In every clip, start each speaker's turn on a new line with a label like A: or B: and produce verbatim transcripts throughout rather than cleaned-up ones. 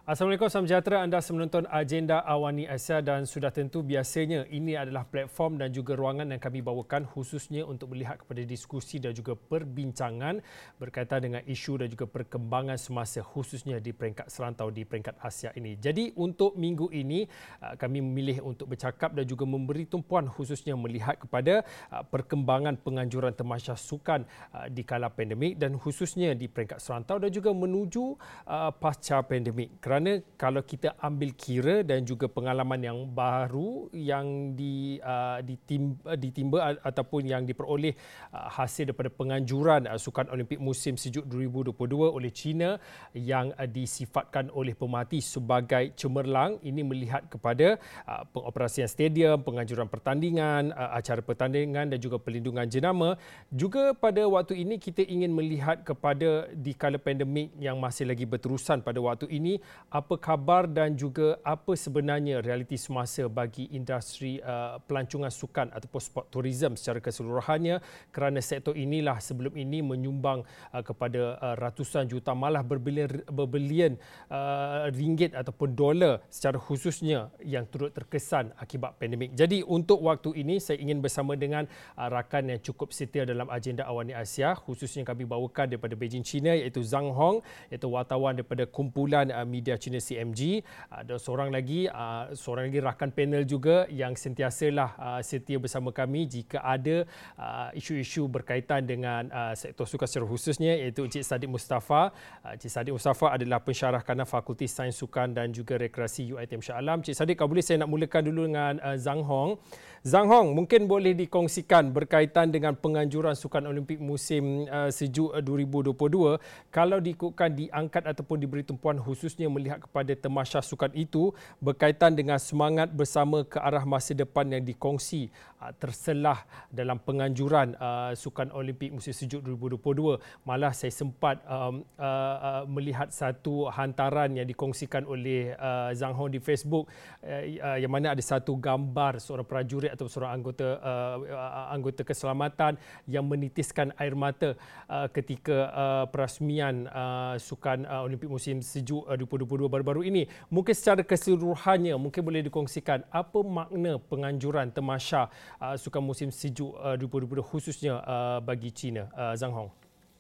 A: Assalamualaikum, salam sejahtera. Anda menonton Agenda Awani Asia dan sudah tentu biasanya ini adalah platform dan juga ruangan yang kami bawakan khususnya untuk melihat kepada diskusi dan juga perbincangan berkaitan dengan isu dan juga perkembangan semasa khususnya di peringkat serantau di peringkat Asia ini. Jadi untuk minggu ini kami memilih untuk bercakap dan juga memberi tumpuan khususnya melihat kepada perkembangan penganjuran tamasya sukan di kala pandemik dan khususnya di peringkat serantau dan juga menuju pasca pandemik. Kerana kalau kita ambil kira dan juga pengalaman yang baru yang di, uh, ditimba, ditimba ataupun yang diperoleh uh, hasil daripada penganjuran uh, Sukan Olimpik musim sejuk dua ribu dua puluh dua oleh China yang uh, disifatkan oleh pemerhati sebagai cemerlang, ini melihat kepada uh, pengoperasian stadium, penganjuran pertandingan, uh, acara pertandingan dan juga pelindungan jenama. Juga pada waktu ini kita ingin melihat kepada di kala pandemik yang masih lagi berterusan pada waktu ini, apa khabar dan juga apa sebenarnya realiti semasa bagi industri uh, pelancongan sukan ataupun sport tourism secara keseluruhannya, kerana sektor inilah sebelum ini menyumbang uh, kepada uh, ratusan juta malah berbilion, berbilion uh, ringgit ataupun dolar secara khususnya yang turut terkesan akibat pandemik. Jadi untuk waktu ini saya ingin bersama dengan uh, rakan yang cukup setia dalam agenda Awani Asia khususnya kami bawakan daripada Beijing, China, iaitu Zhang Hong, iaitu wartawan daripada kumpulan uh, media China C M G. Ada seorang lagi, uh, seorang lagi rakan panel juga yang sentiasalah uh, setia bersama kami jika ada uh, isu-isu berkaitan dengan uh, sektor sukan secara khususnya, iaitu Encik Saddiq Mustafa. Uh, Encik Saddiq Mustafa adalah pensyarah kanan Fakulti Sains Sukan dan juga Rekreasi U I T M Shah Alam. Encik Saddiq, kalau boleh saya nak mulakan dulu dengan uh, Zhang Hong. Zhang Hong, mungkin boleh dikongsikan berkaitan dengan penganjuran Sukan Olimpik musim uh, sejuk dua ribu dua puluh dua, kalau diikutkan diangkat ataupun diberi tumpuan khususnya melihat kepada tamasya sukan itu berkaitan dengan semangat bersama ke arah masa depan yang dikongsi uh, terselah dalam penganjuran uh, Sukan Olimpik musim sejuk dua ribu dua puluh dua. Malah saya sempat um, uh, uh, melihat satu hantaran yang dikongsikan oleh uh, Zhang Hong di Facebook uh, uh, yang mana ada satu gambar seorang prajurit atau seorang anggota uh, uh, anggota keselamatan yang menitiskan air mata uh, ketika uh, perasmian uh, Sukan uh, Olimpik musim sejuk uh, dua ribu dua puluh dua baru-baru ini. Mungkin secara keseluruhannya mungkin boleh dikongsikan apa makna penganjuran tamasya uh, Sukan musim sejuk uh, dua ribu dua puluh dua khususnya uh, bagi China. uh, Zhang Hong.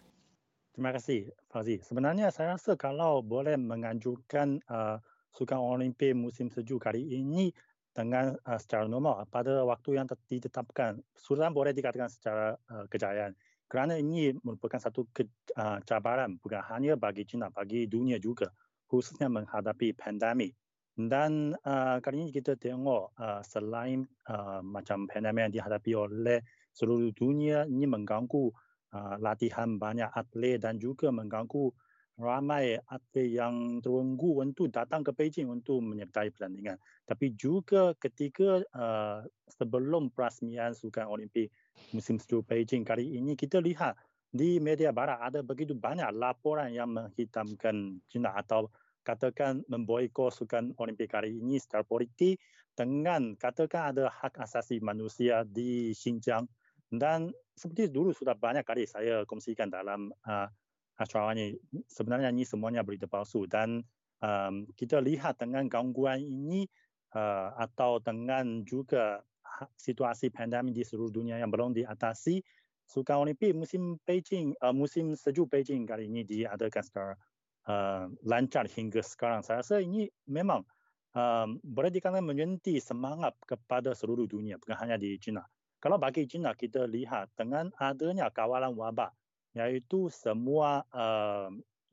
B: Terima kasih, Fauzi. Sebenarnya saya rasa kalau boleh menganjurkan uh, Sukan Olimpik musim sejuk kali ini dengan uh, secara normal pada waktu yang ditetapkan, sudah boleh dikatakan secara uh, kejayaan. Kerana ini merupakan satu ke, uh, cabaran bukan hanya bagi China, bagi dunia juga, khususnya menghadapi pandemik. Dan uh, kali ini kita tengok uh, selain uh, macam pandemik yang dihadapi oleh seluruh dunia, ini mengganggu Uh, latihan banyak atlet dan juga mengganggu ramai atlet yang terenggu untuk datang ke Beijing untuk menyertai pertandingan. Tapi juga ketika uh, sebelum perasmian Sukan Olimpik musim sejuk Beijing kali ini, kita lihat di media barat ada begitu banyak laporan yang menghitamkan China atau katakan memboikot Sukan Olimpik kali ini secara politik dengan katakan ada hak asasi manusia di Xinjiang. Dan seperti dulu sudah banyak kali saya kongsikan dalam uh, acara ini, sebenarnya ini semuanya berita palsu. Dan um, kita lihat dengan gangguan ini uh, atau dengan juga situasi pandemik di seluruh dunia yang belum diatasi, Sukan Olimpik musim Beijing, uh, musim sejuk Beijing kali ini diadakan secara uh, lancar hingga sekarang. Saya rasa ini memang um, boleh dikatakan menyentuh semangat kepada seluruh dunia, bukan hanya di China. Kalau bagi China, kita lihat dengan adanya kawalan wabak, iaitu semua uh,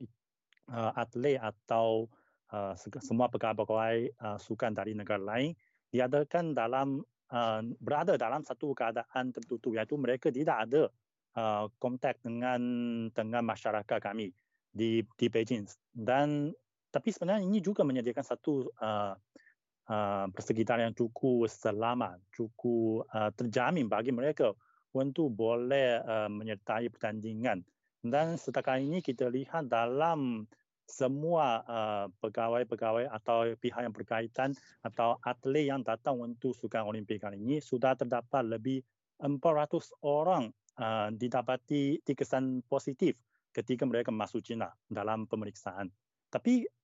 B: uh, atlet atau uh, semua pegawai-pegawai uh, sukan dari negara lain diadakan dalam uh, berada dalam satu keadaan tertutup, iaitu mereka tidak ada uh, kontak dengan dengan masyarakat kami di di Beijing. Dan tapi sebenarnya ini juga menyediakan satu uh, Uh, persekitaran yang cukup selamat, cukup uh, terjamin bagi mereka untuk boleh uh, menyertai pertandingan. Dan setakat ini kita lihat dalam semua uh, pegawai-pegawai atau pihak yang berkaitan atau atlet yang datang untuk Sukan Olimpik kali ini sudah terdapat lebih empat ratus orang uh, didapati dikesan positif ketika mereka masuk China dalam pemeriksaan. Tapi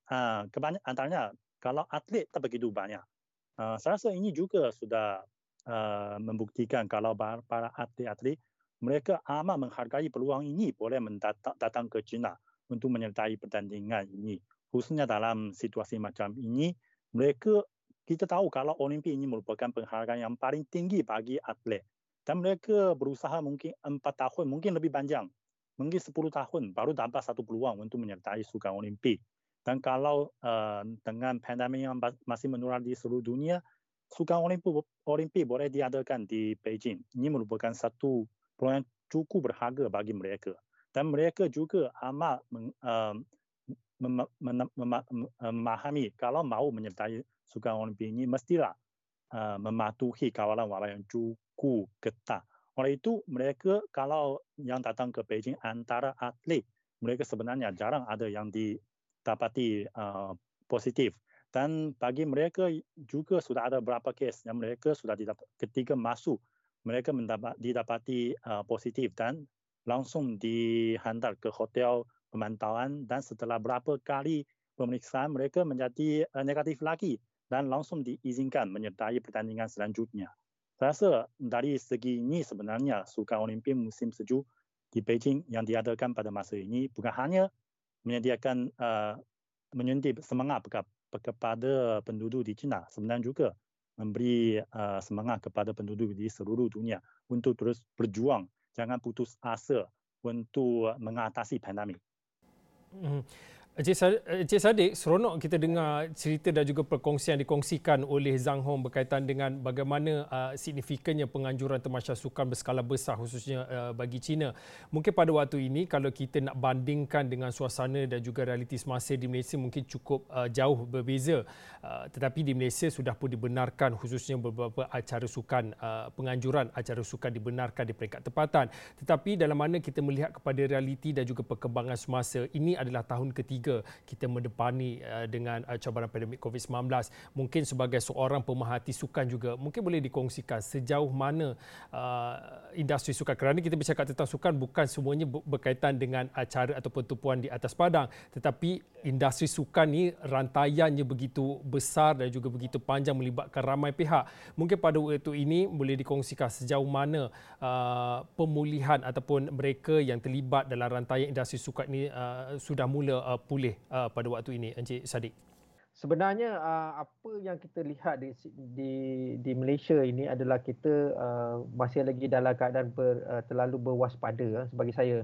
B: uh, kebanyakan antaranya kalau atlet tak begitu banyak. Uh, saya rasa ini juga sudah uh, membuktikan kalau para atlet-atlet mereka amat menghargai peluang ini boleh mendatang, datang ke China untuk menyertai pertandingan ini. Khususnya dalam situasi macam ini, mereka kita tahu kalau Olimpik ini merupakan penghargaan yang paling tinggi bagi atlet. Dan mereka berusaha mungkin empat tahun, mungkin lebih panjang, mungkin sepuluh tahun baru dapat satu peluang untuk menyertai Sukan Olimpik. Dan kalau uh, dengan pandemik yang masih menular di seluruh dunia, Sukan Olimpik, Olimpik boleh diadakan di Beijing. Ini merupakan satu peluang yang cukup berharga bagi mereka. Dan mereka juga amat mem, uh, mem, mem, mem, memahami kalau mahu menyertai Sukan Olimpik ini mestilah uh, mematuhi kawalan-kawalan yang cukup ketat. Oleh itu, mereka kalau yang datang ke Beijing antara atlet, mereka sebenarnya jarang ada yang didapati uh, positif. Dan bagi mereka juga sudah ada beberapa kes yang mereka sudah didapat, ketika masuk, mereka mendapat, didapati uh, positif dan langsung dihantar ke hotel pemantauan dan setelah beberapa kali pemeriksaan mereka menjadi uh, negatif lagi dan langsung diizinkan menyertai pertandingan selanjutnya. Saya rasa dari segi ini sebenarnya Sukan Olimpik musim sejuk di Beijing yang diadakan pada masa ini bukan hanya menyediakan uh, menyuntik semangat kepada penduduk di China, sebenarnya juga memberi uh, semangat kepada penduduk di seluruh dunia untuk terus berjuang, jangan putus asa untuk mengatasi pandemik.
A: Hmm. Encik Sadiq, seronok kita dengar cerita dan juga perkongsian dikongsikan oleh Zhang Hong berkaitan dengan bagaimana uh, signifikannya penganjuran Tamasya Sukan berskala besar khususnya uh, bagi China. Mungkin pada waktu ini kalau kita nak bandingkan dengan suasana dan juga realiti semasa di Malaysia mungkin cukup uh, jauh berbeza. Uh, tetapi di Malaysia sudah pun dibenarkan khususnya beberapa acara sukan, uh, penganjuran acara sukan dibenarkan di peringkat tempatan. Tetapi dalam mana kita melihat kepada realiti dan juga perkembangan semasa, ini adalah tahun ketiga kita mendepani uh, dengan uh, cabaran pandemik covid sembilan belas. Mungkin sebagai seorang pemerhati sukan juga, mungkin boleh dikongsikan sejauh mana uh, industri sukan, kerana kita bercakap tentang sukan bukan semuanya berkaitan dengan acara ataupun tumpuan di atas padang, tetapi industri sukan ni rantaiannya begitu besar dan juga begitu panjang melibatkan ramai pihak. Mungkin pada waktu ini boleh dikongsikan sejauh mana uh, pemulihan ataupun mereka yang terlibat dalam rantaian industri sukan ini uh, sudah mula uh, pulih Uh, pada waktu ini, Encik Sadiq.
C: Sebenarnya uh, apa yang kita lihat di di, di Malaysia ini adalah kita uh, masih lagi dalam keadaan ber, uh, terlalu berwaspada uh, bagi saya.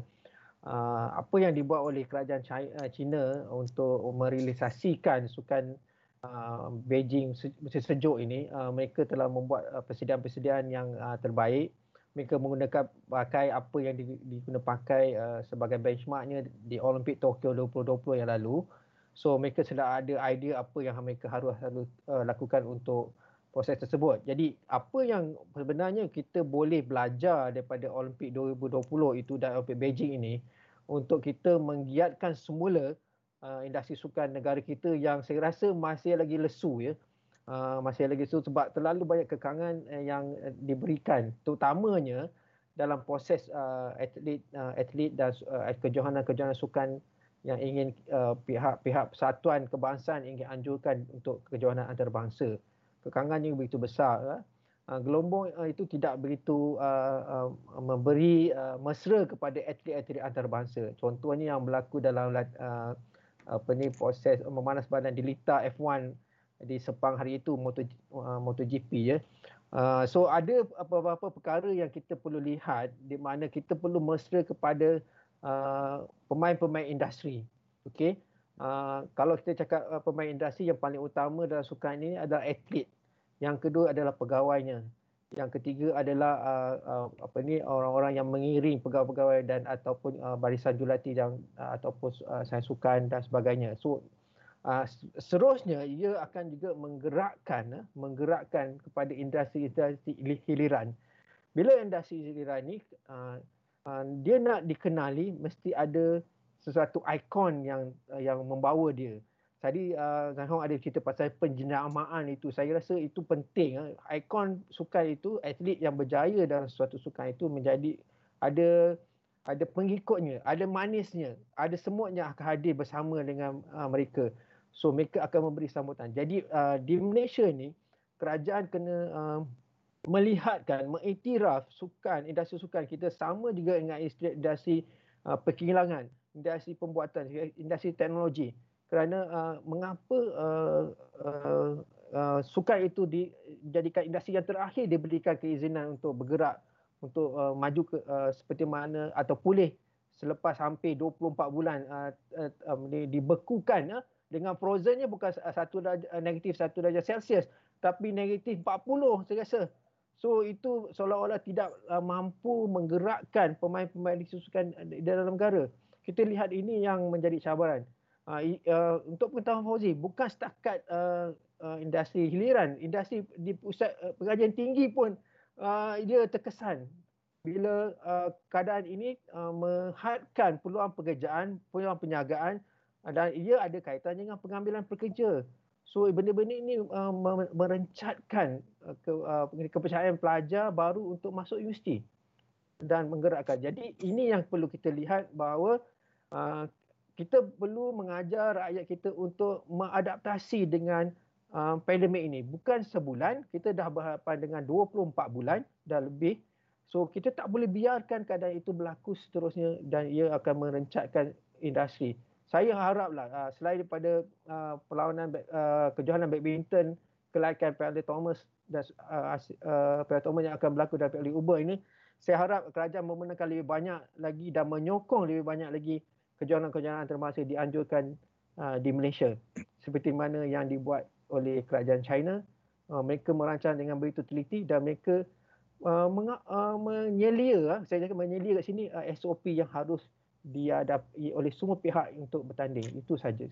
C: Uh, apa yang dibuat oleh kerajaan China, China untuk merealisasikan sukan uh, Beijing musim sejuk ini, uh, mereka telah membuat uh, persediaan-persediaan yang uh, terbaik. Mereka menggunakan pakai apa yang digunakan pakai uh, sebagai benchmarknya di Olimpik Tokyo dua ribu dua puluh yang lalu. So mereka sudah ada idea apa yang mereka harus, harus uh, lakukan untuk proses tersebut. Jadi apa yang sebenarnya kita boleh belajar daripada Olimpik dua ribu dua puluh itu dan Olimpik Beijing ini untuk kita menggiatkan semula uh, industri sukan negara kita yang saya rasa masih lagi lesu ya. Uh, masih lagi so sebab terlalu banyak kekangan uh, yang uh, diberikan terutamanya dalam proses uh, atlet uh, atlet dan uh, kejohanan-kejohanan sukan yang ingin uh, pihak-pihak persatuan kebangsaan ingin anjurkan untuk kejohanan antarabangsa. Kekangannya begitu besar. Uh, gelombang uh, itu tidak begitu uh, uh, memberi uh, mesra kepada atlet-atlet antarabangsa. Contohnya yang berlaku dalam uh, apa ni proses memanas badan di Lita F satu di Sepang hari itu, Moto, uh, MotoGP ya. Uh, so ada beberapa perkara yang kita perlu lihat di mana kita perlu mesra kepada uh, pemain-pemain industri. Okey. Uh, kalau kita cakap uh, pemain industri, yang paling utama dalam sukan ini adalah atlet. Yang kedua adalah pegawainya. Yang ketiga adalah uh, uh, apa ni orang-orang yang mengiring pegawai-pegawai dan ataupun uh, barisan jurulatih dan uh, ataupun uh, sains sukan dan sebagainya. So Uh, seterusnya ia akan juga menggerakkan uh, menggerakkan kepada industri-industri hiliran. Bila industri hiliran ni uh, uh, dia nak dikenali, mesti ada sesuatu ikon yang uh, yang membawa dia. Tadi uh, Zhang Hong ada cerita pasal penjenamaan itu. Saya rasa itu penting. Uh. Ikon sukan itu, atlet yang berjaya dalam suatu sukan itu menjadi ada ada pengikutnya, ada manisnya, ada semutnya akan hadir bersama dengan uh, mereka. So mereka akan memberi sambutan. Jadi uh, di Malaysia ni kerajaan kena uh, melihatkan, mengiktiraf sukan, industri sukan kita sama juga dengan industri uh, perkilangan, industri pembuatan, industri teknologi. Kerana uh, mengapa uh, uh, uh, sukan itu dijadikan industri yang terakhir diberikan keizinan untuk bergerak, untuk uh, maju ke uh, seperti mana atau pulih selepas hampir dua puluh empat bulan uh, uh, um, dibekukan uh, dengan frozennya bukan satu darjah, negatif satu darjah Celsius, tapi negatif empat puluh saya rasa. So itu seolah-olah tidak uh, mampu menggerakkan pemain-pemain sukan di dalam negara. Kita lihat ini yang menjadi cabaran. Uh, uh, untuk pengetahuan Fauzi, bukan setakat uh, uh, industri hiliran, industri di pusat uh, pengajian tinggi pun uh, dia terkesan bila uh, keadaan ini uh, menghadkan peluang pekerjaan, peluang penjagaan uh, dan ia ada kaitannya dengan pengambilan pekerja. So benda-benda ini uh, merencatkan uh, ke, uh, kepercayaan pelajar baru untuk masuk universiti dan menggerakkan. Jadi ini yang perlu kita lihat bahawa uh, kita perlu mengajar rakyat kita untuk mengadaptasi dengan uh, pandemik ini. Bukan sebulan, kita dah berhadapan dengan dua puluh empat bulan dah lebih. So kita tak boleh biarkan keadaan itu berlaku seterusnya dan ia akan merencatkan industri. Saya haraplah uh, selain daripada uh, perlawanan uh, kejohanan badminton, kelaikan Piala Thomas dan uh, uh, Piala Thomas yang akan berlaku dalam Piala Uber ini, saya harap kerajaan memenangkan lebih banyak lagi dan menyokong lebih banyak lagi kejohanan-kejohanan antarabangsa dianjurkan uh, di Malaysia. Seperti mana yang dibuat oleh kerajaan China. Uh, mereka merancang dengan begitu teliti dan mereka uh, meng- uh, menyelia, uh, saya cakap menyelia kat sini uh, S O P yang harus dihadapi oleh semua pihak untuk bertanding. Itu saja.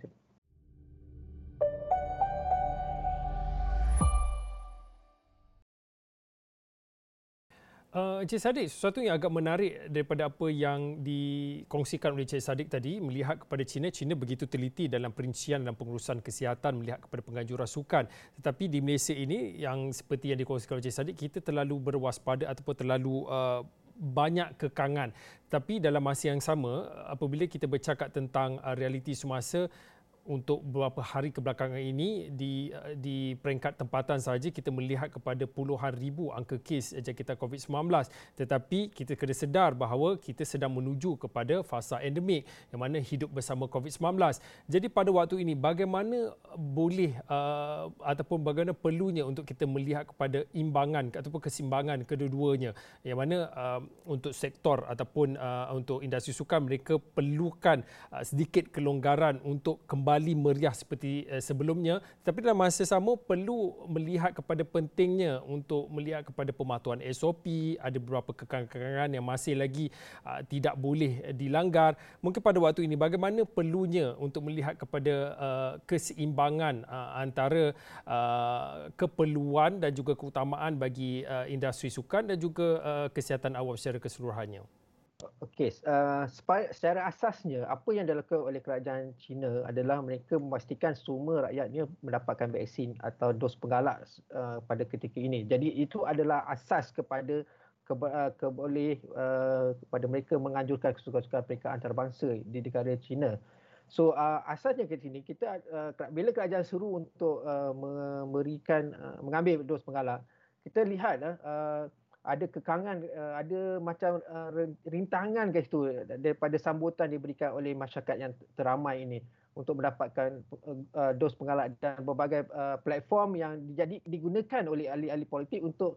A: Uh, Encik Saddiq, sesuatu yang agak menarik daripada apa yang dikongsikan oleh Encik Saddiq tadi, melihat kepada China, China begitu teliti dalam perincian dan pengurusan kesihatan, melihat kepada penganjuran sukan. Tetapi di Malaysia ini, yang seperti yang dikongsikan oleh Encik Saddiq, kita terlalu berwaspada ataupun terlalu uh, banyak kekangan. Tapi dalam masa yang sama, apabila kita bercakap tentang uh, realiti semasa, untuk beberapa hari kebelakangan ini di di peringkat tempatan saja kita melihat kepada puluhan ribu angka kes jangkitan covid sembilan belas, tetapi kita kena sedar bahawa kita sedang menuju kepada fasa endemik yang mana hidup bersama covid sembilan belas. Jadi pada waktu ini bagaimana boleh uh, ataupun bagaimana perlunya untuk kita melihat kepada imbangan ataupun keseimbangan kedua-duanya, yang mana uh, untuk sektor ataupun uh, untuk industri sukan mereka perlukan uh, sedikit kelonggaran untuk kembali kembali meriah seperti uh, sebelumnya, tapi dalam masa sama perlu melihat kepada pentingnya untuk melihat kepada pematuhan S O P, ada beberapa kekangan-kekangan yang masih lagi uh, tidak boleh dilanggar. Mungkin pada waktu ini bagaimana perlunya untuk melihat kepada uh, keseimbangan uh, antara uh, keperluan dan juga keutamaan bagi uh, industri sukan dan juga uh, kesihatan awam secara keseluruhannya.
C: Okey, uh, secara asasnya apa yang dilakukan oleh kerajaan China adalah mereka memastikan semua rakyatnya mendapatkan vaksin atau dos penggalak uh, pada ketika ini. Jadi itu adalah asas kepada ke, uh, ke boleh uh, kepada mereka menganjurkan kesukaan-kesukaan mereka antarabangsa di negara China. So uh, asasnya ke sini kita uh, bila kerajaan suruh untuk uh, memberikan uh, mengambil dos penggalak, kita lihat uh, ada kekangan, ada macam rintangan ke situ daripada sambutan diberikan oleh masyarakat yang teramai ini untuk mendapatkan dos penggalak dan berbagai platform yang jadi digunakan oleh ahli-ahli politik untuk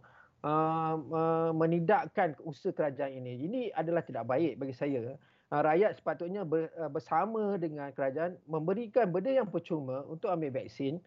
C: menidakkan usaha kerajaan ini. Ini adalah tidak baik bagi saya. Rakyat sepatutnya bersama dengan kerajaan memberikan benda yang percuma untuk ambil vaksin.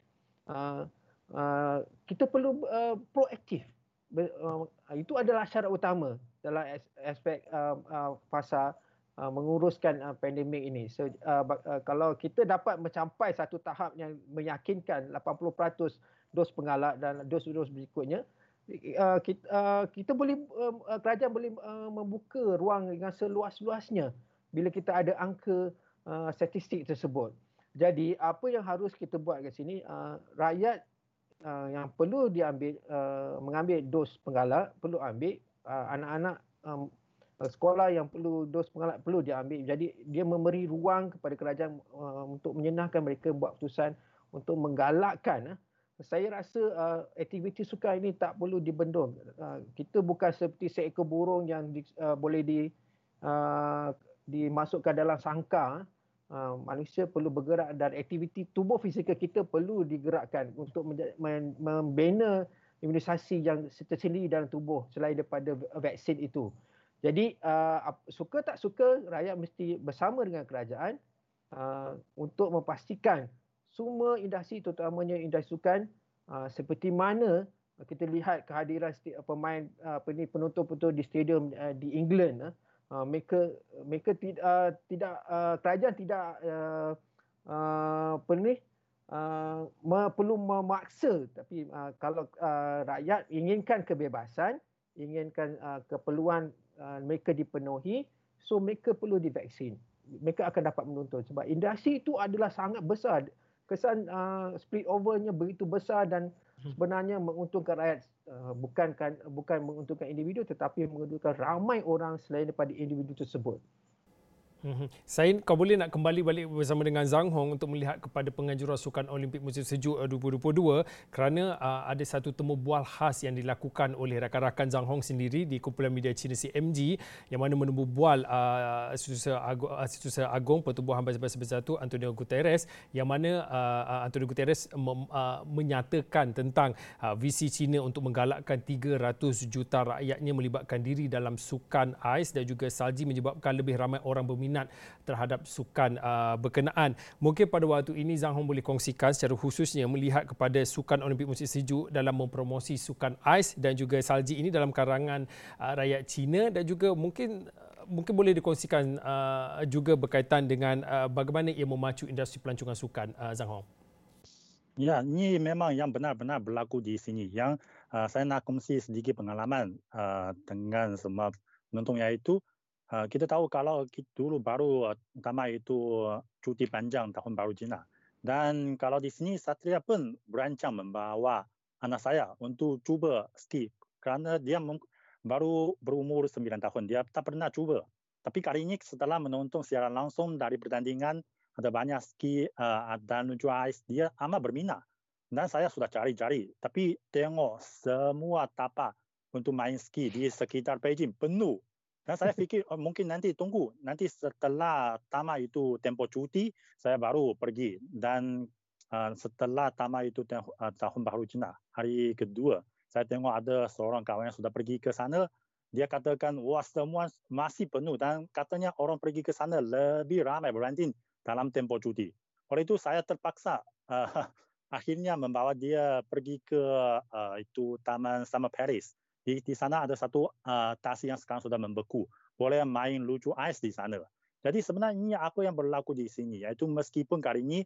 C: Kita perlu proaktif. Uh, itu adalah syarat utama dalam aspek uh, uh, fasa uh, menguruskan uh, pandemik ini. So, uh, uh, kalau kita dapat mencapai satu tahap yang meyakinkan lapan puluh peratus dos penggalak dan dos-dos berikutnya, uh, kita, uh, kita boleh uh, kerajaan boleh uh, membuka ruang dengan seluas-luasnya bila kita ada angka uh, statistik tersebut. Jadi apa yang harus kita buat kat sini, uh, rakyat Uh, yang perlu diambil uh, mengambil dos penggalak perlu ambil, uh, anak-anak um, sekolah yang perlu dos penggalak perlu diambil. Jadi dia memberi ruang kepada kerajaan uh, untuk menyenangkan mereka buat keputusan untuk menggalakkan. Saya rasa uh, aktiviti sukan ini tak perlu dibendung. Uh, kita bukan seperti seekor burung yang di, uh, boleh di, uh, dimasukkan dalam sangkar. Uh, manusia perlu bergerak dan aktiviti tubuh fizikal kita perlu digerakkan untuk membina imunisasi yang tersendiri dalam tubuh selain daripada vaksin itu. Jadi uh, suka tak suka, rakyat mesti bersama dengan kerajaan uh, untuk memastikan semua industri, terutamanya industri sukan, uh, seperti mana kita lihat kehadiran pemain uh, penonton-penonton di stadium uh, di England, uh, mereka mereka tidak uh, tidak uh, kerajaan tidak uh, uh, penuh uh, perlu memaksa, tapi uh, kalau uh, rakyat inginkan kebebasan, inginkan uh, keperluan uh, mereka dipenuhi, so mereka perlu divaksin. Mereka akan dapat menonton sebab industri itu adalah sangat besar. Kesan uh, split overnya begitu besar dan sebenarnya menguntungkan rakyat, uh, bukan kan, bukan menguntungkan individu tetapi menguntungkan ramai orang selain daripada individu tersebut.
A: Hmm. Sain, kau boleh nak kembali balik bersama dengan Zhang Hong untuk melihat kepada penganjuran Sukan Olimpik Musim Sejuk dua ribu dua puluh dua kerana uh, ada satu temu bual khas yang dilakukan oleh rakan-rakan Zhang Hong sendiri di kumpulan media China C M G yang mana menemu bual uh, Setiausaha Agung, Setiausaha Agung Pertubuhan Bahasa Bersatu Antonio Guterres yang mana uh, Antonio Guterres mem, uh, menyatakan tentang uh, visi China untuk menggalakkan tiga ratus juta rakyatnya melibatkan diri dalam sukan ais dan juga salji menyebabkan lebih ramai orang berminat terhadap sukan uh, berkenaan. Mungkin pada waktu ini Zhang Hong boleh kongsikan secara khususnya melihat kepada Sukan Olimpik Musim Sejuk dalam mempromosi sukan ais dan juga salji ini dalam karangan uh, rakyat Cina dan juga mungkin uh, mungkin boleh dikongsikan uh, juga berkaitan dengan uh, bagaimana ia memacu industri pelancongan sukan, uh, Zhang Hong.
B: Ya, ini memang yang benar-benar berlaku di sini. Yang uh, saya nak kongsi sedikit pengalaman uh, dengan semua penonton, iaitu Uh, kita tahu kalau kita dulu baru uh, tamat itu uh, cuti panjang tahun baru Cina. Dan kalau di sini Satria pun berancang membawa anak saya untuk cuba ski kerana dia baru berumur sembilan tahun. Dia tak pernah cuba. Tapi kali ini setelah menonton secara langsung dari pertandingan, ada banyak ski uh, dan juga ais, dia amat berminat. Dan saya sudah cari-cari. Tapi tengok semua tapak untuk main ski di sekitar Beijing penuh. Dan saya fikir oh, mungkin nanti tunggu, nanti setelah tamat itu tempoh cuti, saya baru pergi. Dan uh, setelah tamat itu uh, tahun baru Cina, hari kedua, saya tengok ada seorang kawan yang sudah pergi ke sana. Dia katakan, wah semua masih penuh dan katanya orang pergi ke sana lebih ramai berbanding dalam tempoh cuti. Oleh itu saya terpaksa uh, akhirnya membawa dia pergi ke uh, itu Taman Summer Paris. Di, di sana ada satu uh, taksi yang sekarang sudah membeku. Boleh main lucu ais di sana. Jadi sebenarnya apa yang berlaku di sini, iaitu meskipun kali ini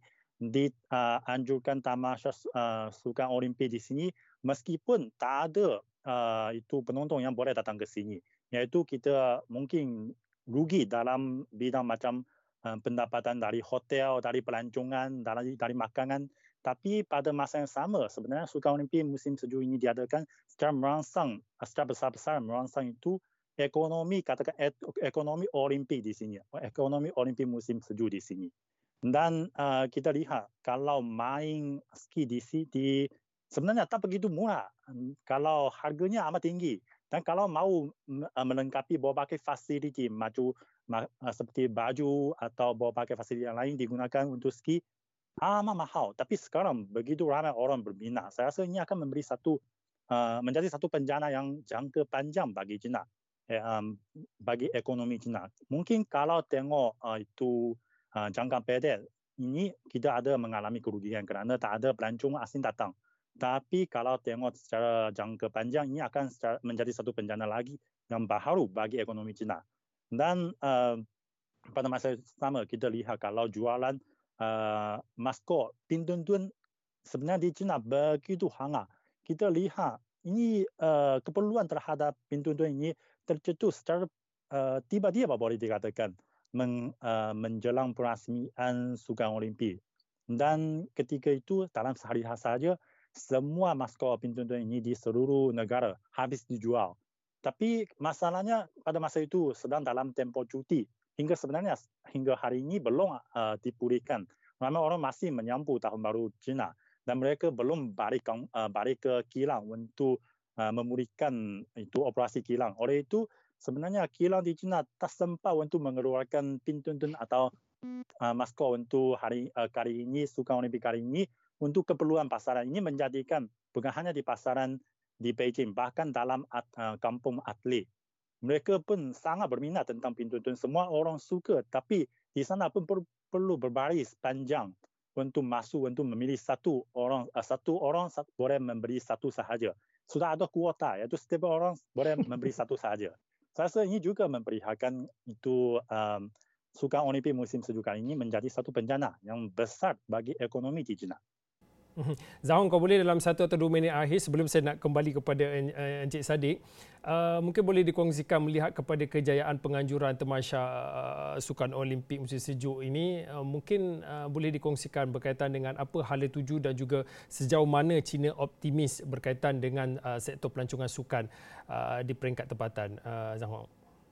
B: dianjurkan uh, tamasya uh, Sukan Olimpik di sini, meskipun tak ada uh, itu penonton yang boleh datang ke sini. Iaitu kita mungkin rugi dalam bidang macam uh, pendapatan dari hotel, dari pelancongan, dari, dari makanan. Tapi pada masa yang sama, sebenarnya Sukan Olimpik Musim Sejuk ini diadakan secara merangsang, secara besar-besar merangsang itu ekonomi, katakan ekonomi Olimpik di sini, ekonomi Olimpik Musim Sejuk di sini. Dan uh, kita lihat kalau main ski di sini sebenarnya tak begitu murah, kalau harganya amat tinggi. Dan kalau mau uh, melengkapi berbagai fasiliti macam uh, seperti baju atau berbagai fasiliti yang lain digunakan untuk ski, amat mahal. Tapi sekarang begitu ramai orang berminat. Saya rasa ini akan memberi satu uh, menjadi satu penjana yang jangka panjang bagi China, eh, um, bagi ekonomi China. Mungkin kalau tengok uh, itu uh, jangka pendek, ini kita ada mengalami kerugian kerana tak ada pelancong asing datang. Tapi kalau tengok secara jangka panjang, ini akan secara, menjadi satu penjana lagi yang baharu bagi ekonomi China. Dan uh, pada masa sama kita lihat kalau jualan Uh, maskot Pintuntun sebenarnya di China begitu hangat. Kita lihat ini uh, keperluan terhadap Pintuntun ini tercetus secara uh, tiba-tiba boleh dikatakan men, uh, menjelang perasmian Sukan Olimpik. Dan ketika itu dalam sehari saja semua maskot Pintuntun ini di seluruh negara habis dijual. Tapi masalahnya pada masa itu sedang dalam tempoh cuti. Hingga sebenarnya hingga hari ini belum uh, dipulihkan. ramai orang masih menyambut tahun baru Cina dan mereka belum balik, uh, balik ke kilang untuk uh, memulihkan itu operasi kilang. Oleh itu, sebenarnya kilang di China tak sempat untuk mengeluarkan pintun atau uh, maskot untuk hari uh, kali ini, Sukan Olimpik kali ini untuk keperluan pasaran. Ini menjadikan bukan hanya di pasaran di Beijing, bahkan dalam uh, kampung atlet. Mereka pun sangat berminat tentang pintun. Semua orang suka, tapi di sana pun per, perlu berbaris panjang untuk masuk, untuk memilih satu orang, uh, satu orang boleh membeli satu sahaja. Sudah ada kuota, iaitu setiap orang boleh membeli satu sahaja. Saya rasa ini juga memperlihatkan itu um, Sukan Olimpik musim sejuk kali ini menjadi satu bencana yang besar bagi ekonomi di China.
A: Zahong, kau boleh dalam satu atau dua minit akhir sebelum saya nak kembali kepada Encik Sadiq, uh, mungkin boleh dikongsikan melihat kepada kejayaan penganjuran temasya uh, Sukan Olimpik musim sejuk ini, uh, mungkin uh, boleh dikongsikan berkaitan dengan apa hala tuju dan juga sejauh mana China optimis berkaitan dengan uh, sektor pelancongan sukan uh, di peringkat tempatan, uh, Zahong.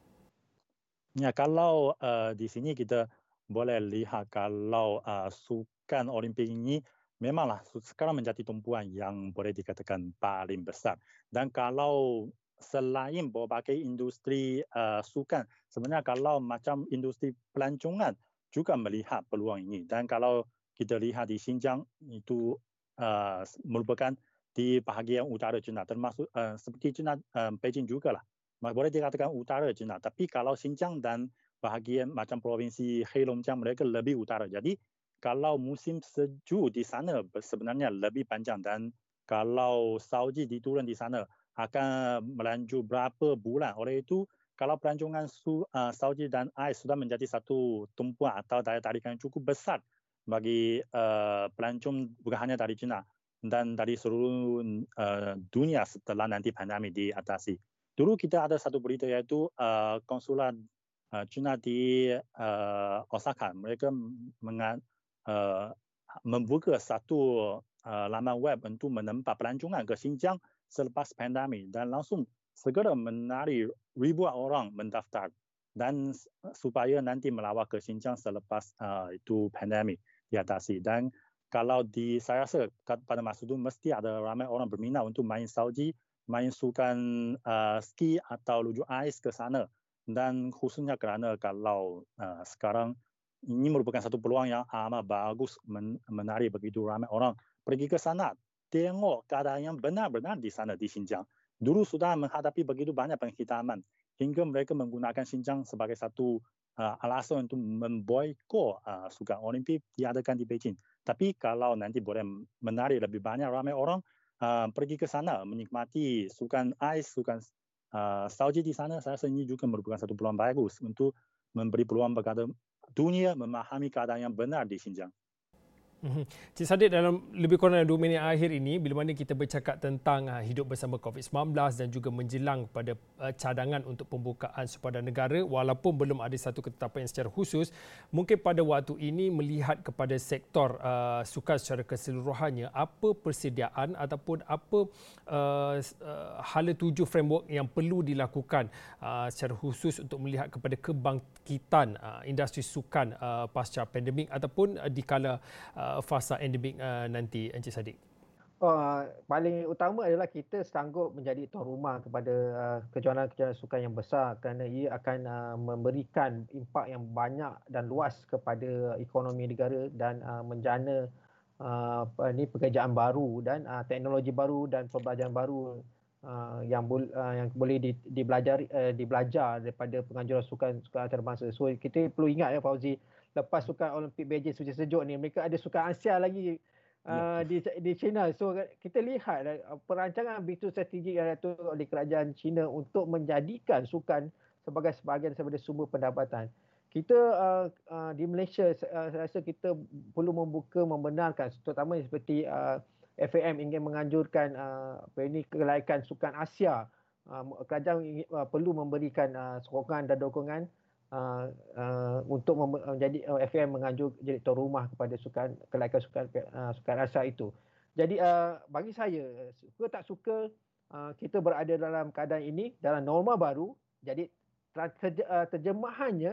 B: Ya, kalau uh, di sini kita boleh lihat kalau uh, Sukan Olimpik ini memanglah sekarang menjadi tumpuan yang boleh dikatakan paling besar. Dan kalau selain berbagai industri uh, sukan, sebenarnya kalau macam industri pelancongan juga melihat peluang ini. Dan kalau kita lihat di Xinjiang, itu uh, merupakan di bahagian utara China, termasuk uh, seperti China, uh, Beijing juga lah. Boleh dikatakan utara China. Tapi kalau Xinjiang dan bahagian macam provinsi Heilongjiang, mereka lebih utara. Jadi kalau musim sejuk di sana sebenarnya lebih panjang, dan kalau salji diturun di sana akan melanjut berapa bulan. Oleh itu, kalau pelancongan su, uh, salji dan ais sudah menjadi satu tumpuan atau daya tarikan cukup besar bagi uh, pelancong bukan hanya dari China dan dari seluruh uh, dunia setelah nanti pandemi diatasi. Dulu kita ada satu berita iaitu uh, konsulat uh, China di uh, Osaka. Mereka mengat Uh, membuka satu uh, laman web untuk menempat pelancongan ke Xinjiang selepas pandemi dan langsung segera menarik ribuan orang mendaftar dan supaya nanti melawat ke Xinjiang selepas uh, itu pandemi diatasi. Dan kalau di saya rasa pada masa itu mesti ada ramai orang berminat untuk main salji, main sukan uh, ski atau luju ais ke sana, dan khususnya kerana kalau uh, sekarang ini merupakan satu peluang yang amat bagus menarik begitu ramai orang pergi ke sana, tengok keadaan yang benar-benar di sana di Xinjiang. Dulu sudah menghadapi begitu banyak pengkhitaman hingga mereka menggunakan Xinjiang sebagai satu uh, alasan untuk memboikot uh, Sukan Olimpik diadakan di Beijing. Tapi kalau nanti boleh menarik lebih banyak ramai orang uh, pergi ke sana menikmati sukan ais, sukan uh, salji di sana, saya rasa ini juga merupakan satu peluang bagus untuk memberi peluang kepada dunia memahami keadaan yang benar di Xinjiang.
A: Cik Sadiq, dalam lebih kurang dua minit akhir ini, bila mana kita bercakap tentang uh, hidup bersama covid sembilan belas dan juga menjelang pada uh, cadangan untuk pembukaan sepadan negara, walaupun belum ada satu ketetapan yang secara khusus, mungkin pada waktu ini melihat kepada sektor uh, sukan secara keseluruhannya, apa persediaan ataupun apa uh, uh, hala tuju framework yang perlu dilakukan uh, secara khusus untuk melihat kepada kebangkitan uh, industri sukan uh, pasca pandemik ataupun uh, dikala uh, fasa endemik uh, nanti, Encik Sadiq?
C: Uh, paling utama adalah kita sanggup menjadi tuan rumah kepada uh, kejohanan-kejohanan sukan yang besar, kerana ia akan uh, memberikan impak yang banyak dan luas kepada ekonomi negara dan uh, menjana uh, ini pekerjaan baru dan uh, teknologi baru dan pembelajaran baru uh, yang, bol- uh, yang boleh di, dibelajari, uh, dibelajar daripada penganjuran sukan sukan antarabangsa. So kita perlu ingat ya Fauzi, lepas Sukan Olimpik Beijing musim sejuk ni, mereka ada Sukan Asia lagi uh, ya. di di China. So kita lihat uh, perancangan begitu strategik yang diatur oleh kerajaan China untuk menjadikan sukan sebagai sebahagian daripada sumber pendapatan. Kita uh, uh, di Malaysia, uh, saya rasa kita perlu membuka, membenarkan, terutama seperti uh, F A M ingin menganjurkan uh, apa ini kelaikan Sukan Asia. Uh, kerajaan ingin, uh, perlu memberikan uh, sokongan dan dokongan Uh, uh, untuk menjadi uh, F A M menganjur jadi tuan rumah kepada sukan kelaikan sukan uh, sukan Asia itu. Jadi uh, bagi saya, suka tak suka, uh, kita berada dalam keadaan ini dalam norma baru. Jadi terjemahannya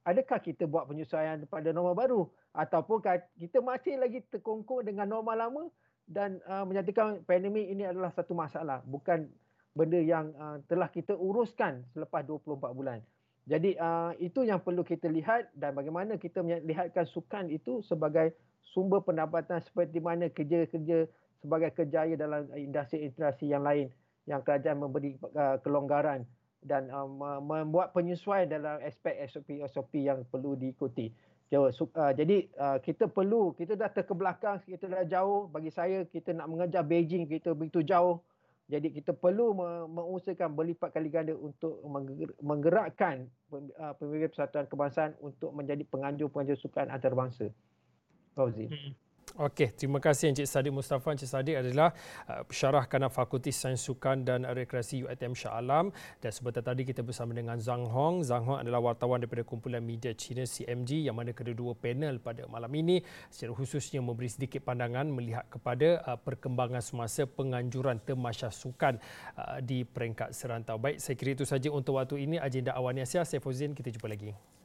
C: adakah kita buat penyesuaian pada norma baru ataupun kita masih lagi terkongkong dengan norma lama dan uh, menyatakan pandemik ini adalah satu masalah, bukan benda yang uh, telah kita uruskan selepas dua puluh empat bulan. Jadi uh, itu yang perlu kita lihat dan bagaimana kita melihatkan sukan itu sebagai sumber pendapatan seperti mana kerja-kerja sebagai kerjaya dalam industri-industri yang lain yang kerajaan memberi uh, kelonggaran dan uh, membuat penyesuaian dalam aspek S O P S O P yang perlu diikuti. Jadi uh, kita perlu, kita dah terkebelakang, kita dah jauh. Bagi saya, kita nak mengejar Beijing, kita begitu jauh. Jadi kita perlu mengusahakan berlipat kali ganda untuk menggerakkan Pemilihan Persatuan Kebangsaan untuk menjadi penganjur-penganjur sukan antarabangsa. Fauzi. Hmm.
A: Okey, terima kasih Encik Sadiq Mustafa. Encik Sadiq adalah uh, pensyarah kanan Fakulti Sains Sukan dan Rekreasi U I T M Shah Alam, dan sebentar tadi kita bersama dengan Zhang Hong. Zhang Hong adalah wartawan daripada kumpulan media China C M G, yang mana kedua-dua panel pada malam ini secara khususnya memberi sedikit pandangan melihat kepada uh, perkembangan semasa penganjuran Temasya Sukan uh, di peringkat serantau. Baik, saya kira itu saja untuk waktu ini agenda Awani Asia. Saya Fauzin, kita jumpa lagi.